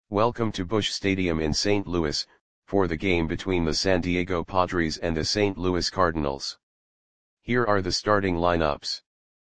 Welcome to Busch Stadium in St. Louis, for the game between the San Diego Padres and the St. Louis Cardinals. Here are the starting lineups.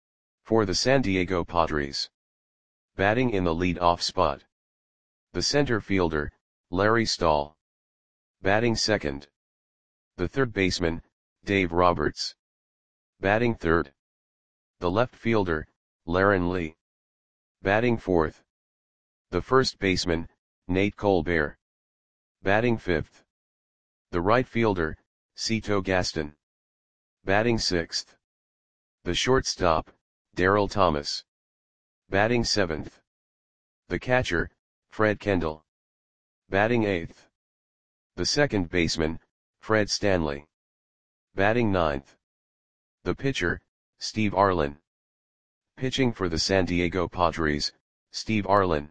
For the San Diego Padres. Batting in the lead-off spot. The center fielder, Larry Stahl. Batting second. The third baseman, Dave Roberts. Batting third. The left fielder, Laren Lee. Batting fourth. The first baseman, Nate Colbert. Batting fifth. The right fielder, Cito Gaston. Batting sixth. The shortstop, Daryl Thomas. Batting seventh. The catcher, Fred Kendall. Batting eighth. The second baseman, Fred Stanley. Batting ninth. The pitcher, Steve Arlen. Pitching for the San Diego Padres, Steve Arlen.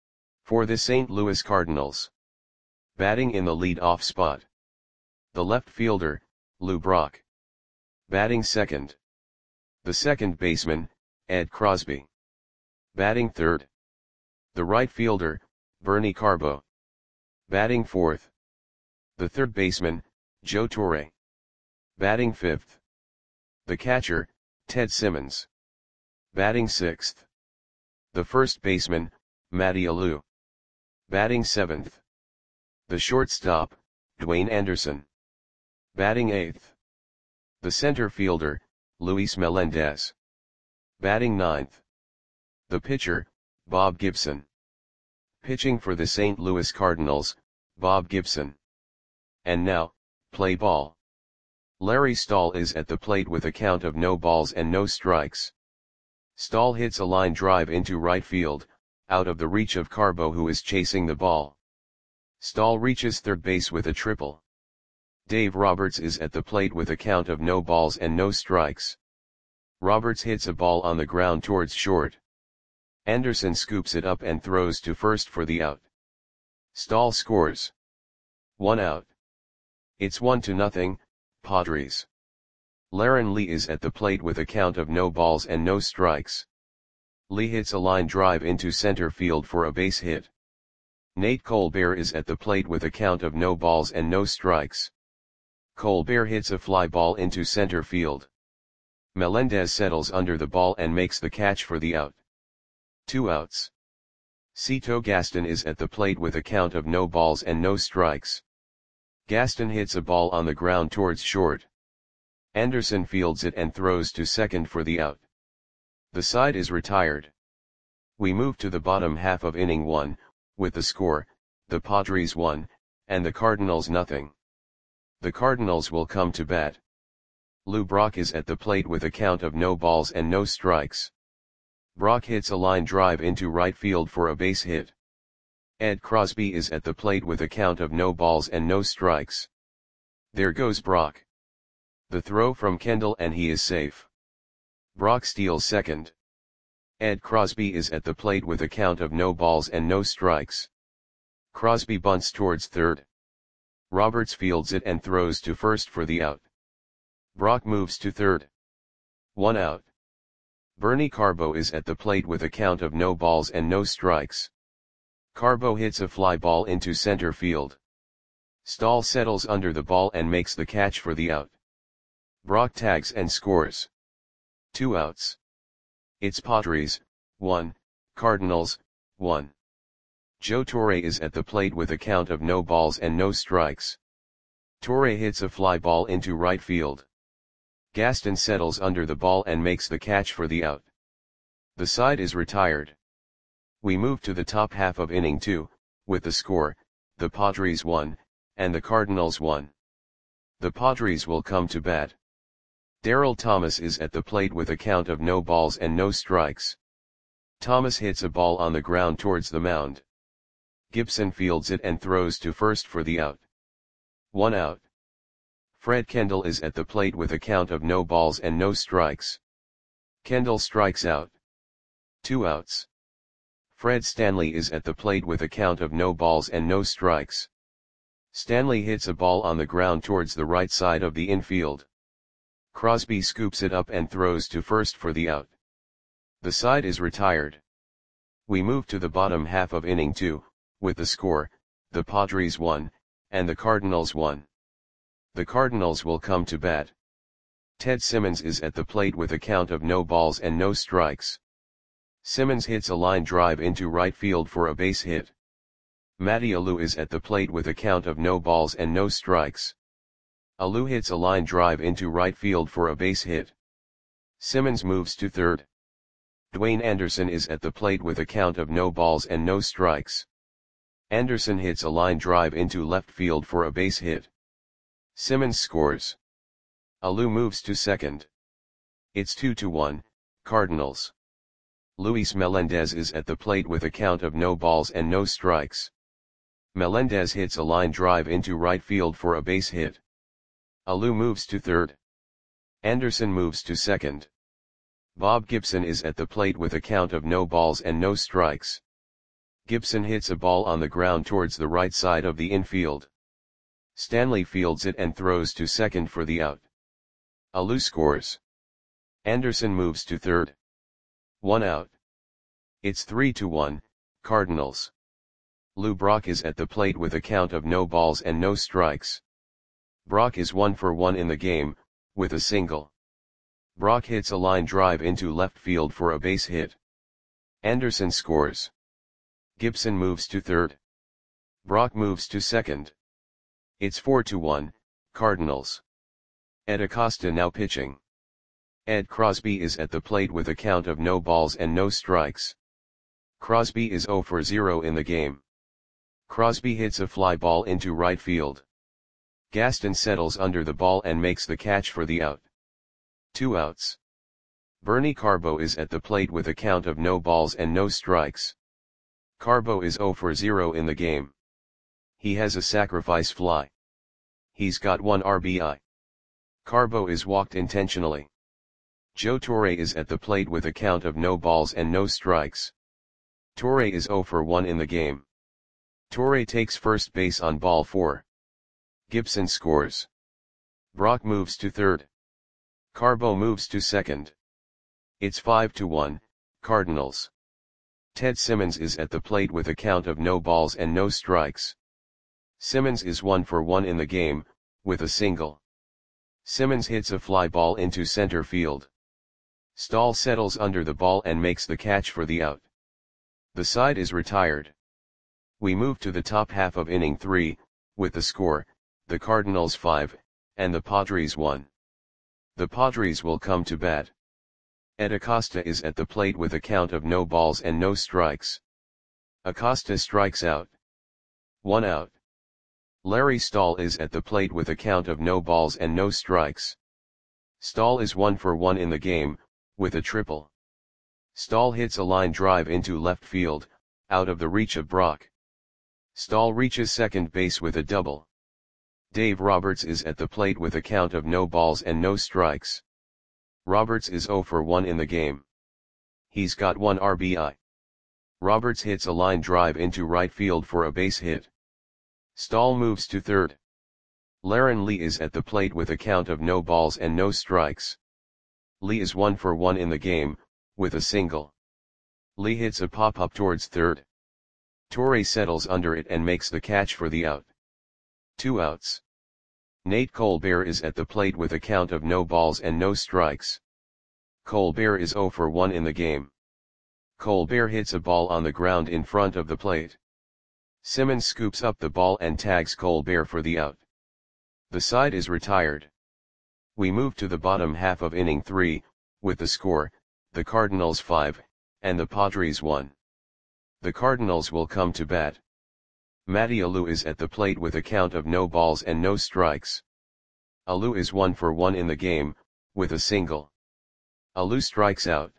For the St. Louis Cardinals. Batting in the lead-off spot. The left fielder, Lou Brock. Batting second. The second baseman, Ed Crosby. Batting third. The right fielder, Bernie Carbo. Batting fourth. The third baseman, Joe Torre. Batting fifth. The catcher, Ted Simmons. Batting sixth. The first baseman, Matty Alou. Batting seventh. The shortstop, Dwayne Anderson. Batting eighth. The center fielder, Luis Melendez. Batting ninth. The pitcher, Bob Gibson. Pitching for the St. Louis Cardinals, Bob Gibson. And now, play ball. Larry Stahl is at the plate with a count of no balls and no strikes. Stahl hits a line drive into right field, out of the reach of Carbo, who is chasing the ball. Stahl reaches third base with a triple. Dave Roberts is at the plate with a count of no balls and no strikes. Roberts hits a ball on the ground towards short. Anderson scoops it up and throws to first for the out. Stahl scores. 1 out. It's 1-0, Padres. Laren Lee is at the plate with a count of no balls and no strikes. Lee hits a line drive into center field for a base hit. Nate Colbert is at the plate with a count of no balls and no strikes. Colbert hits a fly ball into center field. Melendez settles under the ball and makes the catch for the out. 2 outs. Cito Gaston is at the plate with a count of no balls and no strikes. Gaston hits a ball on the ground towards short. Anderson fields it and throws to second for the out. The side is retired. We move to the bottom half of inning 1, with the score, the Padres 1, and the Cardinals 0. The Cardinals will come to bat. Lou Brock is at the plate with a count of no balls and no strikes. Brock hits a line drive into right field for a base hit. Ed Crosby is at the plate with a count of no balls and no strikes. There goes Brock. The throw from Kendall and he is safe. Brock steals second. Ed Crosby is at the plate with a count of no balls and no strikes. Crosby bunts towards third. Roberts fields it and throws to first for the out. Brock moves to third. 1 out. Bernie Carbo is at the plate with a count of no balls and no strikes. Carbo hits a fly ball into center field. Stahl settles under the ball and makes the catch for the out. Brock tags and scores. 2 outs. It's Padres 1, Cardinals 1. Joe Torre is at the plate with a count of no balls and no strikes. Torre hits a fly ball into right field. Gaston settles under the ball and makes the catch for the out. The side is retired. We move to the top half of inning 2, with the score, the Padres 1, and the Cardinals 1. The Padres will come to bat. Daryl Thomas is at the plate with a count of no balls and no strikes. Thomas hits a ball on the ground towards the mound. Gibson fields it and throws to first for the out. 1 out. Fred Kendall is at the plate with a count of no balls and no strikes. Kendall strikes out. 2 outs. Fred Stanley is at the plate with a count of no balls and no strikes. Stanley hits a ball on the ground towards the right side of the infield. Crosby scoops it up and throws to first for the out. The side is retired. We move to the bottom half of inning 2, with the score, the Padres won, and the Cardinals won. The Cardinals will come to bat. Ted Simmons is at the plate with a count of no balls and no strikes. Simmons hits a line drive into right field for a base hit. Matty Alou is at the plate with a count of no balls and no strikes. Alou hits a line drive into right field for a base hit. Simmons moves to third. Dwayne Anderson is at the plate with a count of no balls and no strikes. Anderson hits a line drive into left field for a base hit. Simmons scores. Alou moves to second. It's 2-1, Cardinals. Luis Melendez is at the plate with a count of no balls and no strikes. Melendez hits a line drive into right field for a base hit. Alou moves to third. Anderson moves to second. Bob Gibson is at the plate with a count of no balls and no strikes. Gibson hits a ball on the ground towards the right side of the infield. Stanley fields it and throws to second for the out. Alou scores. Anderson moves to third. 1 out. It's 3-1, Cardinals. Lou Brock is at the plate with a count of no balls and no strikes. Brock is 1 for 1 in the game, with a single. Brock hits a line drive into left field for a base hit. Anderson scores. Gibson moves to third. Brock moves to second. It's 4-1, Cardinals. Ed Acosta now pitching. Ed Crosby is at the plate with a count of no balls and no strikes. Crosby is 0 for 0 in the game. Crosby hits a fly ball into right field. Gaston settles under the ball and makes the catch for the out. 2 outs. Bernie Carbo is at the plate with a count of no balls and no strikes. Carbo is 0 for 0 in the game. He has a sacrifice fly. He's got 1 RBI. Carbo is walked intentionally. Joe Torre is at the plate with a count of no balls and no strikes. Torre is 0 for 1 in the game. Torre takes first base on ball 4. Gibson scores. Brock moves to third. Carbo moves to second. It's 5-1, Cardinals. Ted Simmons is at the plate with a count of no balls and no strikes. Simmons is 1 for 1 in the game, with a single. Simmons hits a fly ball into center field. Stahl settles under the ball and makes the catch for the out. The side is retired. We move to the top half of inning 3, with the score, the Cardinals 5, and the Padres 1. The Padres will come to bat. Ed Acosta is at the plate with a count of no balls and no strikes. Acosta strikes out. 1 out. Larry Stahl is at the plate with a count of no balls and no strikes. Stahl is 1 for 1 in the game, with a triple. Stahl hits a line drive into left field, out of the reach of Brock. Stahl reaches second base with a double. Dave Roberts is at the plate with a count of no balls and no strikes. Roberts is 0 for 1 in the game. He's got 1 RBI. Roberts hits a line drive into right field for a base hit. Stahl moves to third. Laren Lee is at the plate with a count of no balls and no strikes. Lee is 1 for 1 in the game, with a single. Lee hits a pop-up towards third. Torre settles under it and makes the catch for the out. 2 outs. Nate Colbert is at the plate with a count of no balls and no strikes. Colbert is 0 for 1 in the game. Colbert hits a ball on the ground in front of the plate. Simmons scoops up the ball and tags Colbert for the out. The side is retired. We move to the bottom half of inning 3, with the score, the Cardinals 5, and the Padres 1. The Cardinals will come to bat. Matty Alou is at the plate with a count of no balls and no strikes. Alou is 1 for 1 in the game, with a single. Alou strikes out.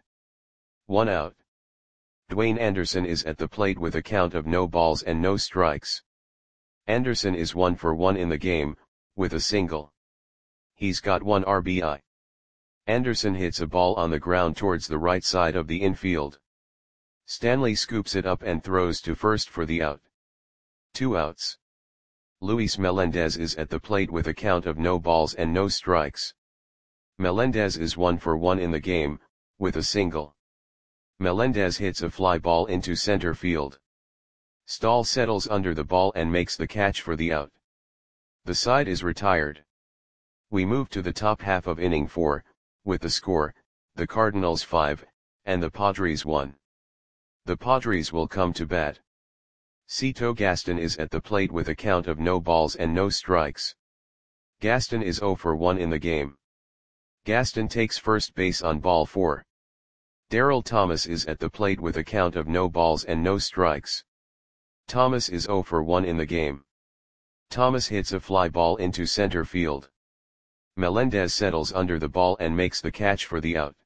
1 out. Dwayne Anderson is at the plate with a count of no balls and no strikes. Anderson is 1 for 1 in the game, with a single. He's got 1 RBI. Anderson hits a ball on the ground towards the right side of the infield. Stanley scoops it up and throws to first for the out. 2 outs. Luis Melendez is at the plate with a count of no balls and no strikes. Melendez is 1 for 1 in the game, with a single. Melendez hits a fly ball into center field. Stahl settles under the ball and makes the catch for the out. The side is retired. We move to the top half of inning 4, with the score, the Cardinals 5, and the Padres 1. The Padres will come to bat. Cito Gaston is at the plate with a count of no balls and no strikes. Gaston is 0 for 1 in the game. Gaston takes first base on ball 4. Darryl Thomas is at the plate with a count of no balls and no strikes. Thomas is 0 for 1 in the game. Thomas hits a fly ball into center field. Melendez settles under the ball and makes the catch for the out.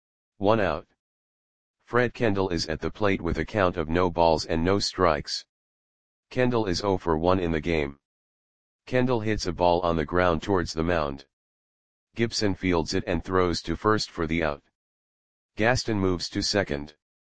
1 out. Fred Kendall is at the plate with a count of no balls and no strikes. Kendall is 0 for 1 in the game. Kendall hits a ball on the ground towards the mound. Gibson fields it and throws to first for the out. Gaston moves to second.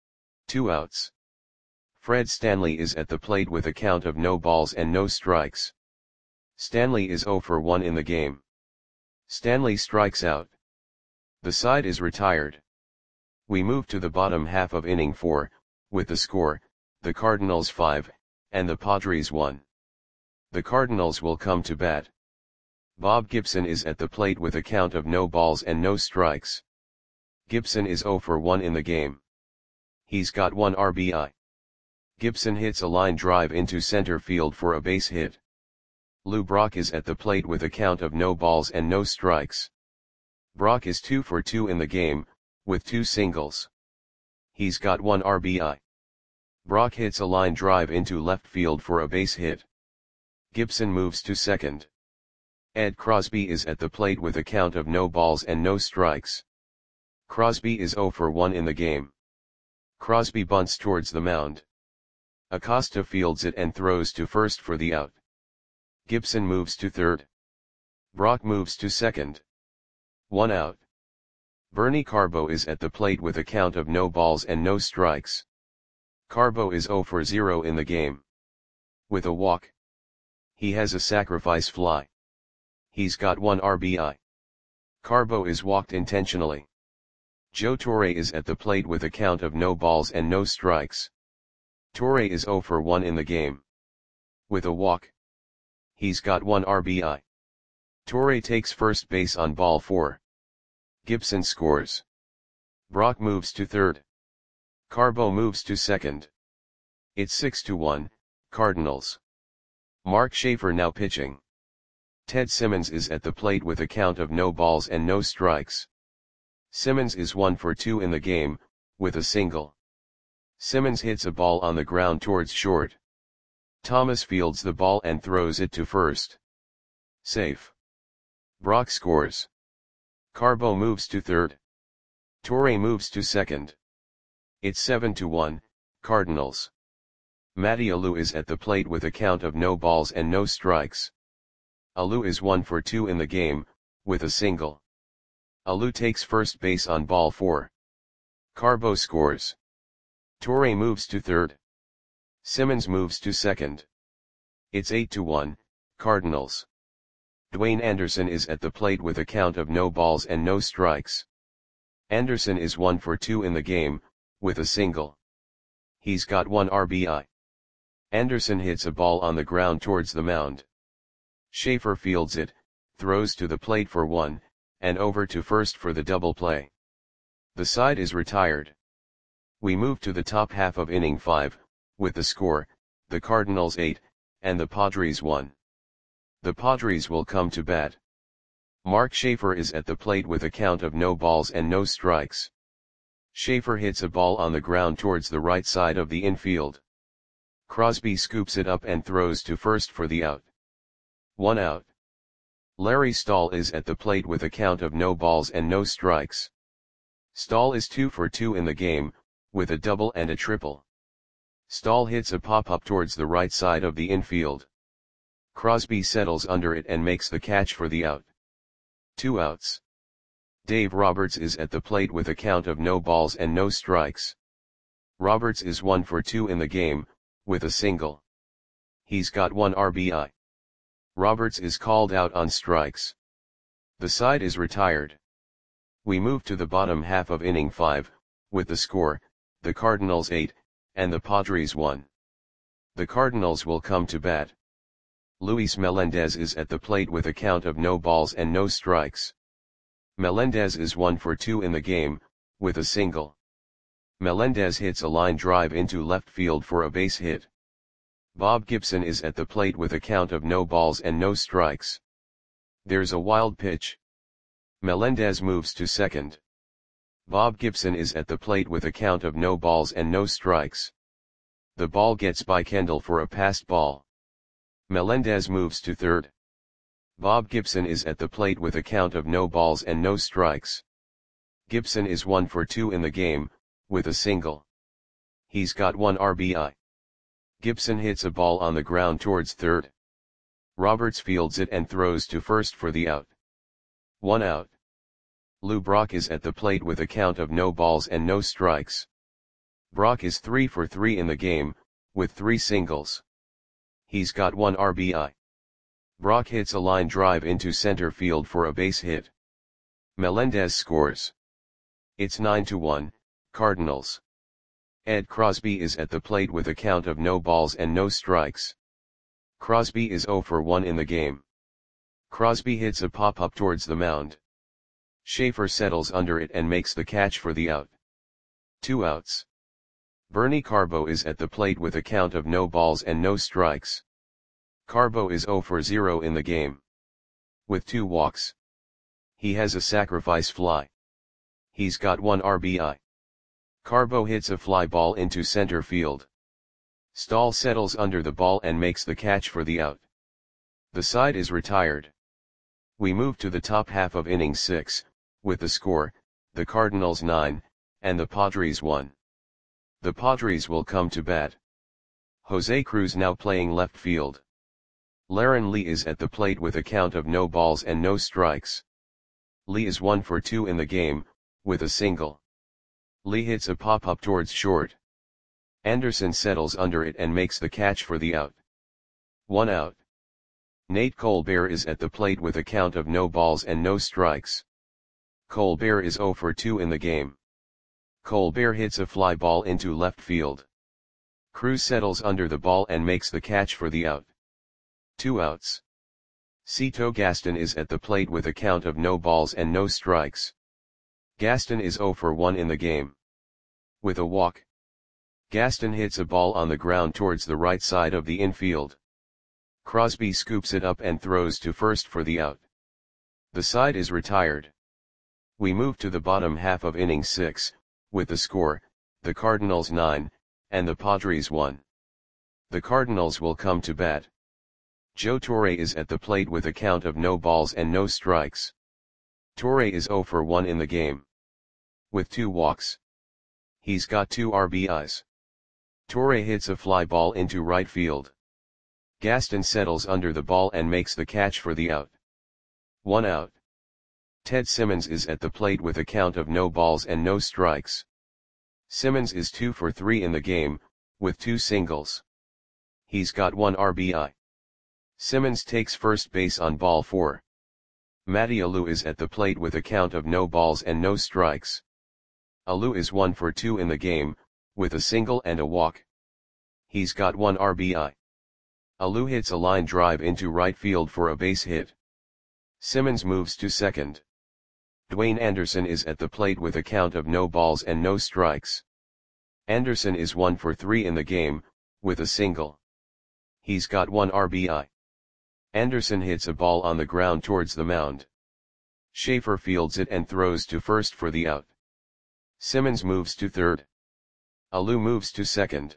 2 outs. Fred Stanley is at the plate with a count of no balls and no strikes. Stanley is 0 for 1 in the game. Stanley strikes out. The side is retired. We move to the bottom half of inning 4, with the score, the Cardinals 5, and the Padres 1. The Cardinals will come to bat. Bob Gibson is at the plate with a count of no balls and no strikes. Gibson is 0 for 1 in the game. He's got 1 RBI. Gibson hits a line drive into center field for a base hit. Lou Brock is at the plate with a count of no balls and no strikes. Brock is 2 for 2 in the game, with 2 singles. He's got 1 RBI. Brock hits a line drive into left field for a base hit. Gibson moves to second. Ed Crosby is at the plate with a count of no balls and no strikes. Crosby is 0 for 1 in the game. Crosby bunts towards the mound. Acosta fields it and throws to first for the out. Gibson moves to third. Brock moves to second. 1 out. Bernie Carbo is at the plate with a count of no balls and no strikes. Carbo is 0 for 0 in the game. With a walk. He has a sacrifice fly. He's got 1 RBI. Carbo is walked intentionally. Joe Torre is at the plate with a count of no balls and no strikes. Torre is 0 for 1 in the game. With a walk. He's got 1 RBI. Torre takes first base on ball 4. Gibson scores. Brock moves to third. Carbo moves to second. It's 6-1, Cardinals. Mark Schaefer now pitching. Ted Simmons is at the plate with a count of no balls and no strikes. Simmons is 1 for 2 in the game, with a single. Simmons hits a ball on the ground towards short. Thomas fields the ball and throws it to first. Safe. Brock scores. Carbo moves to third. Torre moves to second. It's 7-1, Cardinals. Matty Alou is at the plate with a count of no balls and no strikes. Alou is 1 for 2 in the game, with a single. Alou takes first base on ball 4. Carbo scores. Torre moves to third. Simmons moves to second. It's 8-1, Cardinals. Dwayne Anderson is at the plate with a count of no balls and no strikes. Anderson is 1 for 2 in the game, with a single. He's got 1 RBI. Anderson hits a ball on the ground towards the mound. Schaefer fields it, throws to the plate for 1, and over to first for the double play. The side is retired. We move to the top half of inning 5, with the score, the Cardinals 8, and the Padres 1. The Padres will come to bat. Mark Schaefer is at the plate with a count of no balls and no strikes. Schaefer hits a ball on the ground towards the right side of the infield. Crosby scoops it up and throws to first for the out. 1 out. Larry Stahl is at the plate with a count of no balls and no strikes. Stahl is 2 for 2 in the game, with a double and a triple. Stahl hits a pop-up towards the right side of the infield. Crosby settles under it and makes the catch for the out. 2 outs. Dave Roberts is at the plate with a count of no balls and no strikes. Roberts is 1 for 2 in the game, with a single. He's got 1 RBI. Roberts is called out on strikes. The side is retired. We move to the bottom half of inning 5, with the score, the Cardinals 8, and the Padres 1. The Cardinals will come to bat. Luis Melendez is at the plate with a count of no balls and no strikes. Melendez is 1 for 2 in the game, with a single. Melendez hits a line drive into left field for a base hit. Bob Gibson is at the plate with a count of no balls and no strikes. There's a wild pitch. Melendez moves to second. Bob Gibson is at the plate with a count of no balls and no strikes. The ball gets by Kendall for a passed ball. Melendez moves to third. Bob Gibson is at the plate with a count of no balls and no strikes. Gibson is 1 for 2 in the game, with a single. He's got 1 RBI. Gibson hits a ball on the ground towards third. Roberts fields it and throws to first for the out. 1 out. Lou Brock is at the plate with a count of no balls and no strikes. Brock is 3 for 3 in the game, with 3 singles. He's got 1 RBI. Brock hits a line drive into center field for a base hit. Melendez scores. It's 9-1, Cardinals. Ed Crosby is at the plate with a count of no balls and no strikes. Crosby is 0 for 1 in the game. Crosby hits a pop-up towards the mound. Schaefer settles under it and makes the catch for the out. 2 outs. Bernie Carbo is at the plate with a count of no balls and no strikes. Carbo is 0 for 0 in the game. With 2 walks. He has a sacrifice fly. He's got 1 RBI. Carbo hits a fly ball into center field. Stahl settles under the ball and makes the catch for the out. The side is retired. We move to the top half of inning 6, with the score, the Cardinals 9, and the Padres 1. The Padres will come to bat. Jose Cruz now playing left field. Laren Lee is at the plate with a count of no balls and no strikes. Lee is 1 for 2 in the game, with a single. Lee hits a pop-up towards short. Anderson settles under it and makes the catch for the out. 1 out. Nate Colbert is at the plate with a count of no balls and no strikes. Colbert is 0 for 2 in the game. Colbert hits a fly ball into left field. Cruz settles under the ball and makes the catch for the out. 2 outs. Cito Gaston is at the plate with a count of no balls and no strikes. Gaston is 0 for 1 in the game. With a walk. Gaston hits a ball on the ground towards the right side of the infield. Crosby scoops it up and throws to first for the out. The side is retired. We move to the bottom half of inning 6, with the score, the Cardinals 9, and the Padres 1. The Cardinals will come to bat. Joe Torre is at the plate with a count of no balls and no strikes. Torre is 0 for 1 in the game. With 2 walks. He's got 2 RBIs. Torre hits a fly ball into right field. Gaston settles under the ball and makes the catch for the out. 1 out. Ted Simmons is at the plate with a count of no balls and no strikes. Simmons is 2 for 3 in the game, with 2 singles. He's got 1 RBI. Simmons takes first base on ball 4. Matty Alou is at the plate with a count of no balls and no strikes. Alou is 1 for 2 in the game, with a single and a walk. He's got 1 RBI. Alou hits a line drive into right field for a base hit. Simmons moves to second. Dwayne Anderson is at the plate with a count of no balls and no strikes. Anderson is 1 for 3 in the game, with a single. He's got 1 RBI. Anderson hits a ball on the ground towards the mound. Schaefer fields it and throws to first for the out. Simmons moves to third. Alou moves to second.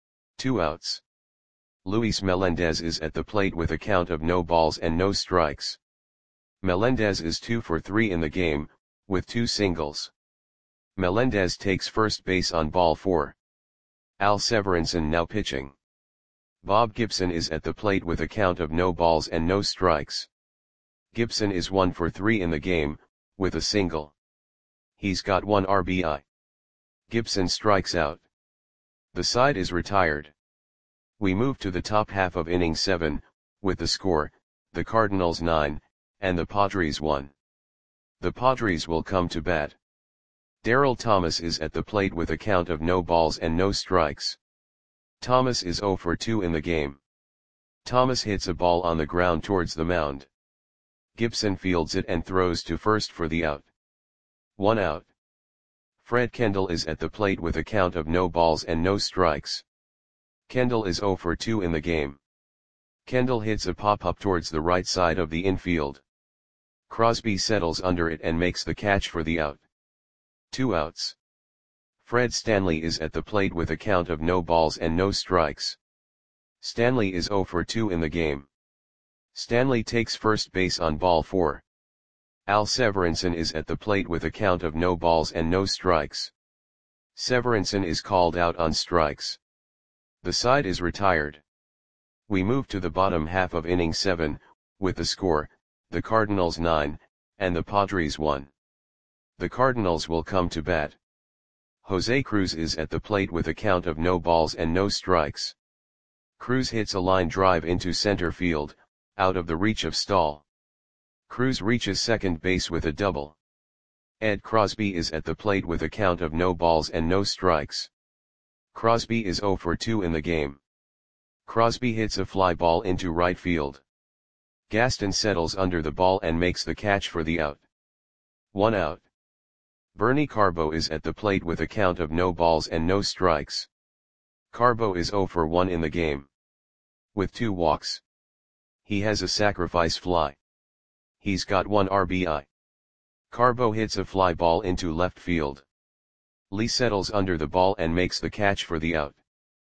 2 outs. Luis Melendez is at the plate with a count of no balls and no strikes. Melendez is 2 for 3 in the game, with 2 singles. Melendez takes first base on ball 4. Al Severinsen now pitching. Bob Gibson is at the plate with a count of no balls and no strikes. Gibson is 1 for 3 in the game, with a single. He's got 1 RBI. Gibson strikes out. The side is retired. We move to the top half of inning 7, with the score, the Cardinals 9, and the Padres 1. The Padres will come to bat. Darryl Thomas is at the plate with a count of no balls and no strikes. Thomas is 0 for 2 in the game. Thomas hits a ball on the ground towards the mound. Gibson fields it and throws to first for the out. 1 out. Fred Kendall is at the plate with a count of no balls and no strikes. Kendall is 0 for 2 in the game. Kendall hits a pop-up towards the right side of the infield. Crosby settles under it and makes the catch for the out. 2 outs. Fred Stanley is at the plate with a count of no balls and no strikes. Stanley is 0 for 2 in the game. Stanley takes first base on ball 4. Al Severinsen is at the plate with a count of no balls and no strikes. Severinsen is called out on strikes. The side is retired. We move to the bottom half of inning 7, with the score, the Cardinals 9, and the Padres 1. The Cardinals will come to bat. Jose Cruz is at the plate with a count of no balls and no strikes. Cruz hits a line drive into center field, out of the reach of Stahl. Cruz reaches second base with a double. Ed Crosby is at the plate with a count of no balls and no strikes. Crosby is 0 for 2 in the game. Crosby hits a fly ball into right field. Gaston settles under the ball and makes the catch for the out. 1 out. Bernie Carbo is at the plate with a count of no balls and no strikes. Carbo is 0 for 1 in the game. With 2 walks. He has a sacrifice fly. He's got 1 RBI. Carbo hits a fly ball into left field. Lee settles under the ball and makes the catch for the out.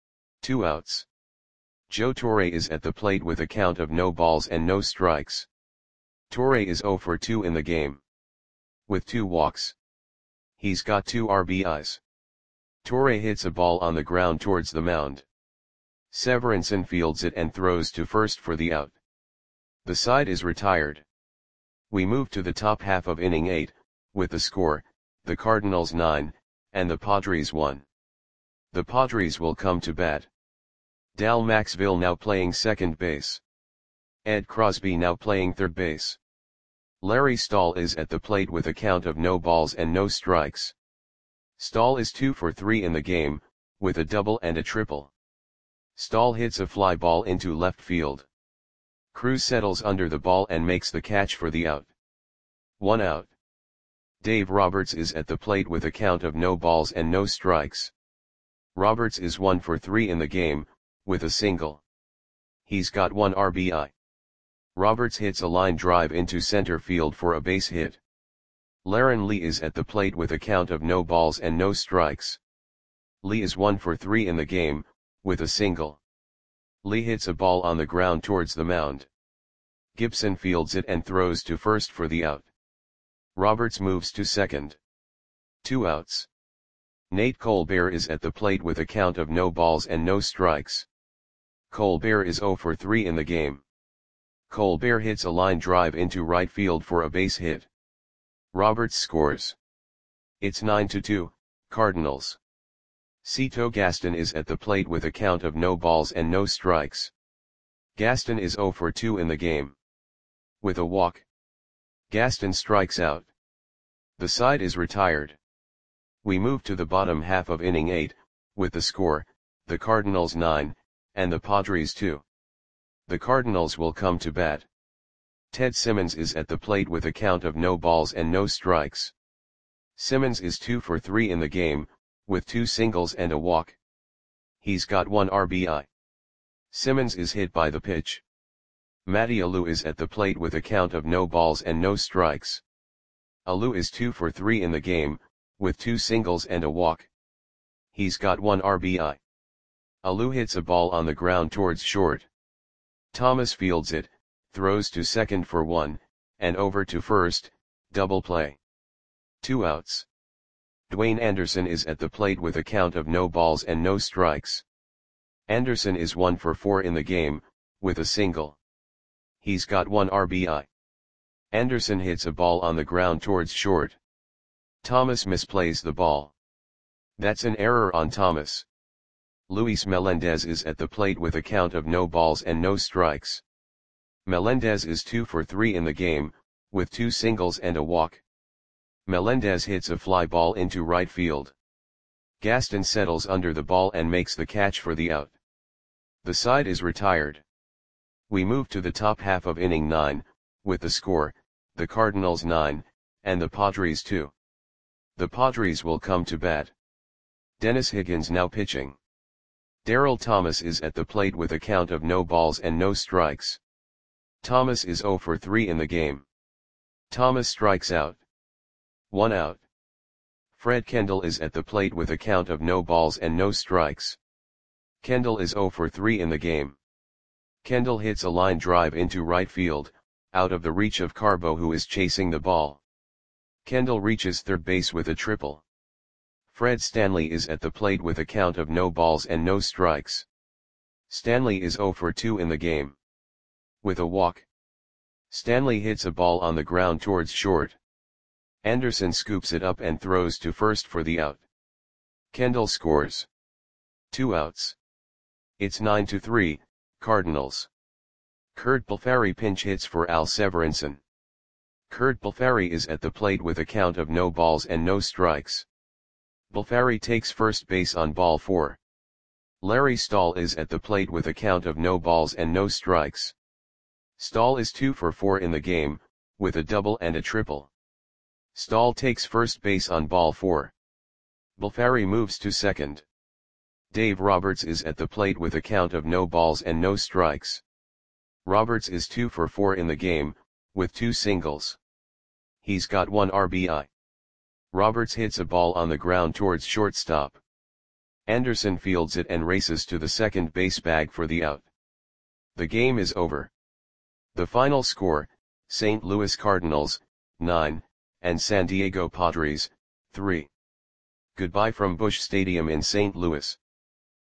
2 outs. Joe Torre is at the plate with a count of no balls and no strikes. Torre is 0 for 2 in the game. With 2 walks. He's got 2 RBIs. Torre hits a ball on the ground towards the mound. Severinsen fields it and throws to first for the out. The side is retired. We move to the top half of inning 8, with the score, the Cardinals 9, and the Padres 1. The Padres will come to bat. Dal Maxville now playing second base. Ed Crosby now playing third base. Larry Stahl is at the plate with a count of no balls and no strikes. Stahl is 2 for 3 in the game, with a double and a triple. Stahl hits a fly ball into left field. Cruz settles under the ball and makes the catch for the out. 1 out. Dave Roberts is at the plate with a count of no balls and no strikes. Roberts is 1 for 3 in the game, with a single. He's got 1 RBI. Roberts hits a line drive into center field for a base hit. Laren Lee is at the plate with a count of no balls and no strikes. Lee is 1 for 3 in the game, with a single. Lee hits a ball on the ground towards the mound. Gibson fields it and throws to first for the out. Roberts moves to second. 2 outs. Nate Colbert is at the plate with a count of no balls and no strikes. Colbert is 0 for 3 in the game. Colbert hits a line drive into right field for a base hit. Roberts scores. It's 9-2, Cardinals. Cito Gaston is at the plate with a count of no balls and no strikes. Gaston is 0 for 2 in the game. With a walk. Gaston strikes out. The side is retired. We move to the bottom half of inning 8, with the score, the Cardinals 9, and the Padres 2. The Cardinals will come to bat. Ted Simmons is at the plate with a count of no balls and no strikes. Simmons is 2 for 3 in the game, with 2 singles and a walk. He's got 1 RBI. Simmons is hit by the pitch. Matty Alou is at the plate with a count of no balls and no strikes. Alou is 2 for 3 in the game, with 2 singles and a walk. He's got 1 RBI. Alou hits a ball on the ground towards short. Thomas fields it, throws to second for 1, and over to first, double play. 2 outs. Dwayne Anderson is at the plate with a count of no balls and no strikes. Anderson is 1 for 4 in the game, with a single. He's got 1 RBI. Anderson hits a ball on the ground towards short. Thomas misplays the ball. That's an error on Thomas. Luis Melendez is at the plate with a count of no balls and no strikes. Melendez is 2 for 3 in the game, with 2 singles and a walk. Melendez hits a fly ball into right field. Gaston settles under the ball and makes the catch for the out. The side is retired. We move to the top half of inning 9, with the score, the Cardinals 9, and the Padres 2. The Padres will come to bat. Dennis Higgins now pitching. Darryl Thomas is at the plate with a count of no balls and no strikes. Thomas is 0 for 3 in the game. Thomas strikes out. 1 out. Fred Kendall is at the plate with a count of no balls and no strikes. Kendall is 0 for 3 in the game. Kendall hits a line drive into right field, out of the reach of Carbo, who is chasing the ball. Kendall reaches third base with a triple. Fred Stanley is at the plate with a count of no balls and no strikes. Stanley is 0 for 2 in the game. With a walk, Stanley hits a ball on the ground towards short. Anderson scoops it up and throws to first for the out. Kendall scores. 2 outs. It's 9-3, Cardinals. Curt Balfari pinch hits for Al Severinsen. Curt Balfari is at the plate with a count of no balls and no strikes. Balfari takes first base on ball 4. Larry Stahl is at the plate with a count of no balls and no strikes. Stahl is 2 for 4 in the game, with a double and a triple. Stahl takes first base on ball 4. Balfari moves to second. Dave Roberts is at the plate with a count of no balls and no strikes. Roberts is 2 for 4 in the game, with 2 singles. He's got 1 RBI. Roberts hits a ball on the ground towards shortstop. Anderson fields it and races to the second base bag for the out. The game is over. The final score, St. Louis Cardinals, 9, and San Diego Padres, 3. Goodbye from Busch Stadium in St. Louis.